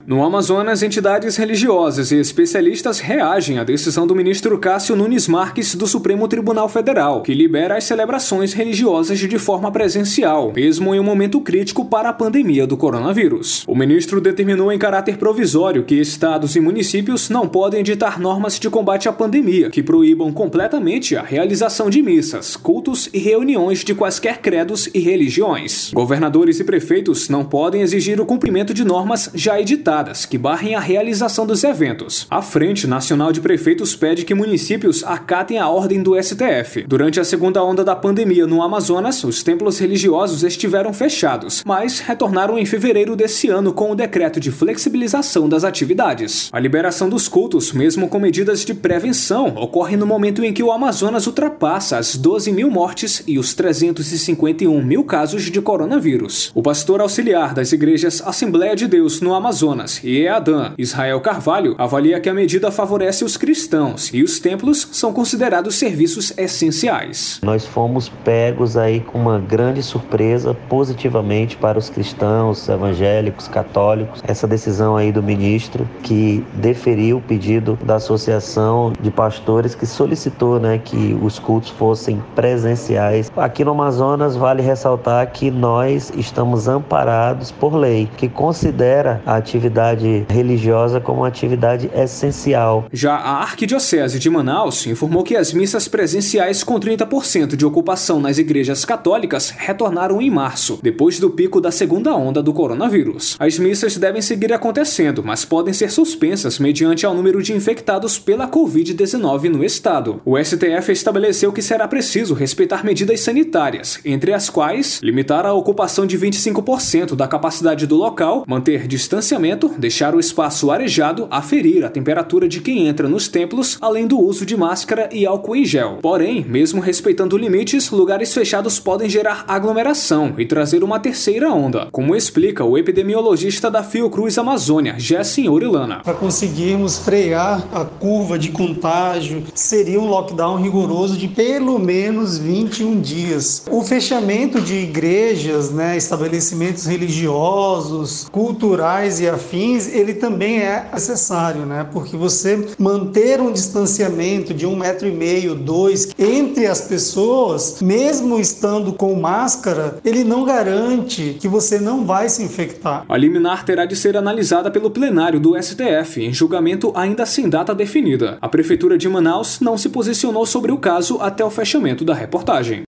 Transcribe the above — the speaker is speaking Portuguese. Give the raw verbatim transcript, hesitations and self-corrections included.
No Amazonas, entidades religiosas e especialistas reagem à decisão do ministro Cássio Nunes Marques do Supremo Tribunal Federal, que libera as celebrações religiosas de forma presencial, mesmo em um momento crítico para a pandemia do coronavírus. O ministro determinou em caráter provisório que estados e municípios não podem editar normas de combate à pandemia que proíbam completamente a realização de missas, cultos e reuniões de quaisquer credos e religiões. Governadores e prefeitos não podem exigir o cumprimento de normas já editadas que barrem a realização dos eventos. A Frente Nacional de Prefeitos pede que municípios acatem a ordem do S T F. Durante a segunda onda da pandemia no Amazonas, os templos religiosos estiveram fechados, mas retornaram em fevereiro desse ano com o decreto de flexibilização das atividades. A liberação dos cultos, mesmo com medidas de prevenção, ocorre no momento em que o Amazonas ultrapassa as doze mil mortes e os trezentos e cinquenta e um mil casos de coronavírus. O pastor auxiliar das igrejas Assembleia de Deus no Amazonas e EADAM, Israel Carvalho, avalia que a medida favorece os cristãos e os templos são considerados serviços essenciais. Nós fomos pegos aí com uma grande surpresa positivamente para os cristãos, evangélicos, católicos. Essa decisão aí do ministro que deferiu o pedido da Associação de Pastores que solicitou, né, que os cultos fossem presenciais. Aqui no Amazonas vale ressaltar que nós estamos amparados por lei, que considera a atividade religiosa como uma atividade essencial. Já a Arquidiocese de Manaus informou que as missas presenciais com trinta por cento de ocupação nas igrejas católicas retornaram em março, depois do pico da segunda onda do coronavírus. As missas devem seguir acontecendo, mas podem ser suspensas mediante ao número de infectados pela covid dezenove no estado. O S T F estabeleceu que será preciso respeitar medidas sanitárias, entre as quais limitar a ocupação de vinte e cinco por cento da capacidade do local, manter distanciamento, deixar o espaço arejado, aferir a temperatura de quem entra nos templos, além do uso de máscara e álcool em gel. Porém, mesmo respeitando limites, lugares fechados podem gerar aglomeração e trazer uma terceira onda, como explica o epidemiologista da Fiocruz Amazônia, Gessin Orilana. Para conseguirmos frear a curva de contágio, seria um lockdown rigoroso de pelo menos vinte e um dias. O fechamento de igrejas, né, estabelecimentos religiosos, culturais e afins, ele também é necessário, né? Porque você manter um distanciamento de um metro e meio, dois, entre as pessoas, mesmo estando com máscara, ele não garante que você não vai se infectar. A liminar terá de ser analisada pelo plenário do S T F, em julgamento ainda sem data definida. A Prefeitura de Manaus não se posicionou sobre o caso até o fechamento da reportagem.